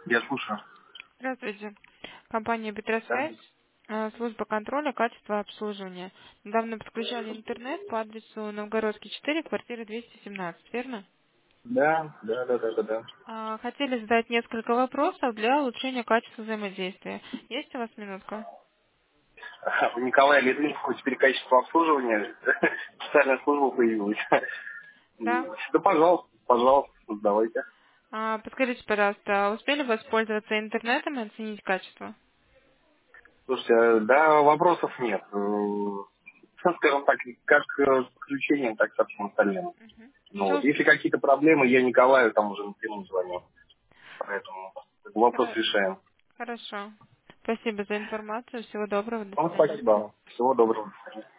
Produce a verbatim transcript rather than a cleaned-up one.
Я слушаю. Здравствуйте. Компания Да, «Бетросвязь», э, служба контроля качества обслуживания. Недавно подключали интернет по адресу Новгородский, четыре, квартира двести семнадцать, верно? да, да, да, да, да. да. А, Хотели задать несколько вопросов для улучшения качества взаимодействия. Есть у вас минутка? У Николая Литвинского теперь качество обслуживания, специальная служба появилась. Да. Да, пожалуйста, пожалуйста, давайте. А, Подскажите, пожалуйста, успели воспользоваться интернетом и оценить качество? Слушайте, э, да, вопросов нет. Э, ну, скажем так, как э, с подключением, так и со всем остальным. Ну, Все. вот, если какие-то проблемы, я Николаю там уже напрямую звоню. Поэтому вопрос решаем. Хорошо. Спасибо за информацию. Всего доброго. До Вам свидания. спасибо. Всего доброго.